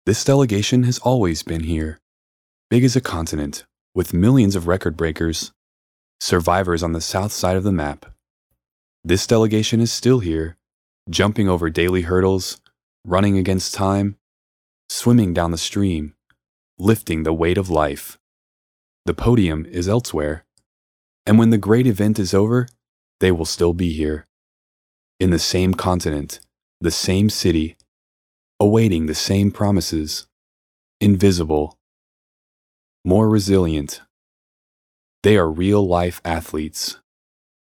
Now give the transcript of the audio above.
This delegation has always been here, big as a continent, with millions of record breakers, survivors on the south side of the map. This delegation is still here, jumping over daily hurdles, running against time, swimming down the stream, lifting the weight of life. The podium is elsewhere, and when the great event is over, they will still be here, in the same continent, the same city, awaiting the same promises, invisible, more resilient. They are real-life athletes.